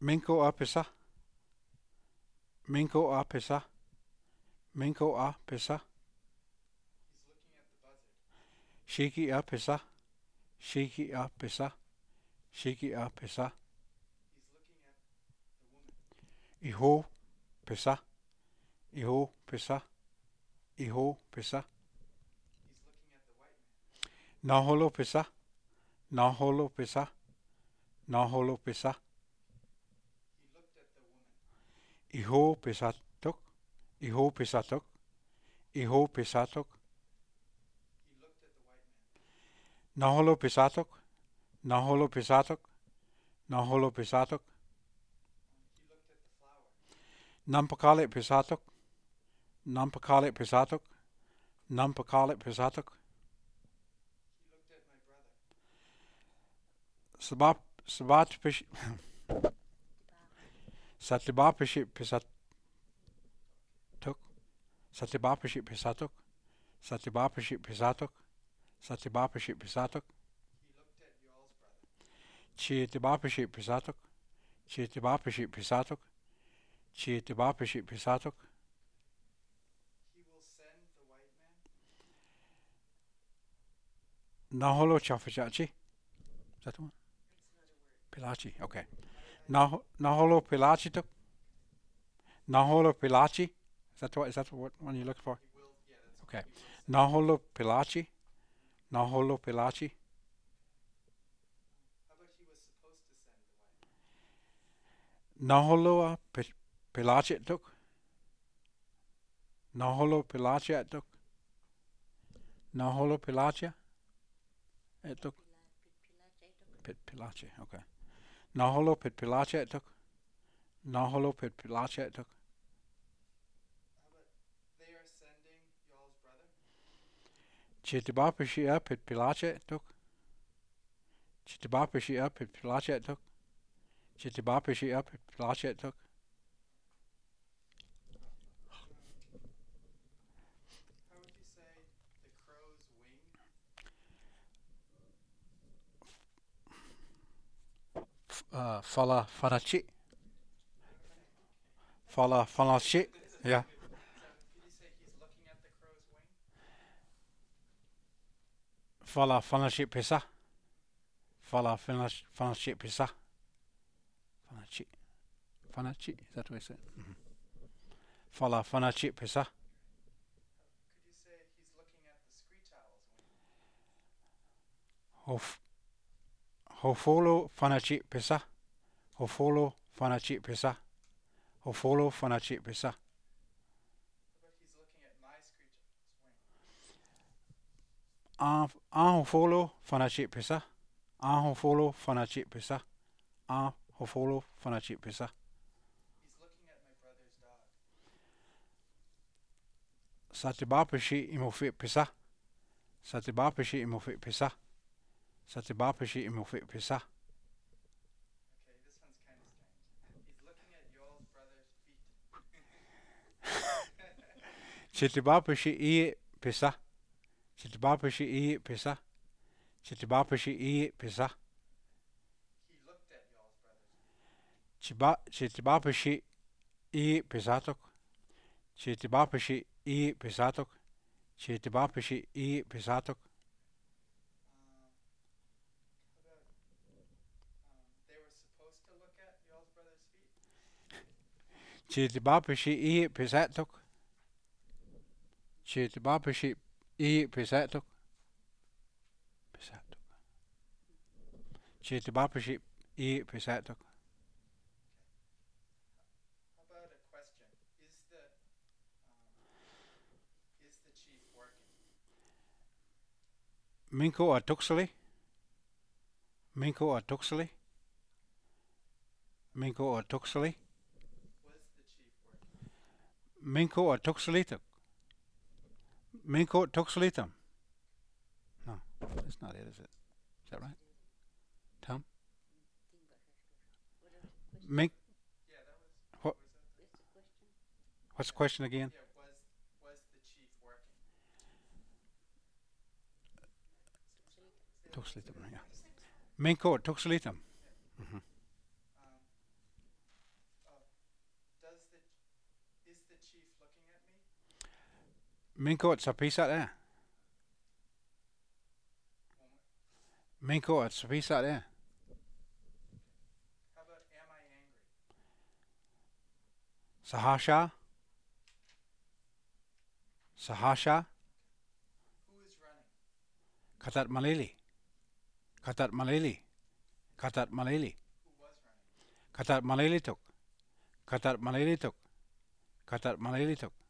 Minko a pesa. Minko a pesa. Minko a pesa. Shiki a pesa. Shiki a pesa. Shiki a pesa. Iho pesa. Iho pesa. Iho pesa. Naholo pesa. Naholo pesa. Naholo pesa. Iho pesatok. Iho pesatok. Iho pesatok. Naholo pesatok. Naholo pesatok. Naholo pesatok. Nampakale pesatok. Nampakale pesatok. Nampakale pesatok. Sabat pish. Satibapishi pesatok. Satibapishi pesatok. Satibapishi pesatok. Satibapishi pesatok. Chitibapishi pesatok. Chitibapishi pesatok. Chitibapishi pesatok. Naholo chafachachi. Is that the one? Pilachi. Okay. Naholo pilachitok. Naholo pilachi. Is that what one you're looking for? Okay. Naholo pilachi. Naholo pilachi. Naholo pilachi tuk. Naholo pilachi tuk. Naholo pilachi tuk. Pit pilachi. Okay. Naholo pit pilachi tuk. Naholo pit pilachi tuk. Chitibapishi pit pilachi tuk. Chitibapishi pit pilachi tuk. Chitibapishi pit pilachi tuk. Fala fanachi. Fala fanachi. Yeah. Fala fanachi pesa. Fala fanachi pesa. Fanachi. Fanachi. Is that what I said? Mm-hmm. Fala fanachi pesa. Hofolo fanachi pesa. Hofolo fanachi pesa. Hofolo fanachi pesa. Hofolo fanachi pesa. Hofolo fanachi pesa. Hofolo fanachi pesa. Satibapishi imofi pesa. Satibapishi imofi pesa. Satibapishi imofi pesa. Chitibapishi I pesa. Chitibapishi I pesa. Chitibapishi I pesa. Chitibapishi I pesatok. Chitibapishi I pesatok. Chitibapishi I pesatok. Chitibapishi I pesatok. Chitibapishi I pesatok. Pesatok. Chitibapishi I pesatok. Minko a tuxley. Minko a tuxley. Minko a tuxley. Minko a tuxlitum. Minko tuxlitum. No, that's not it, is it? Is that right? Tom? Mink. What? What's the question again? Tuxlitum, yeah. Minko tuxlitum. Mm-hmm. Minko at sapisa there. Minko at sapisa there. How about am I angry? Sahasha. Sahasha. Who is running? Katat malili. Katat malili. Katat malili. Who was running? Katat malili tuk. Katat malili tuk. Katat malili tuk.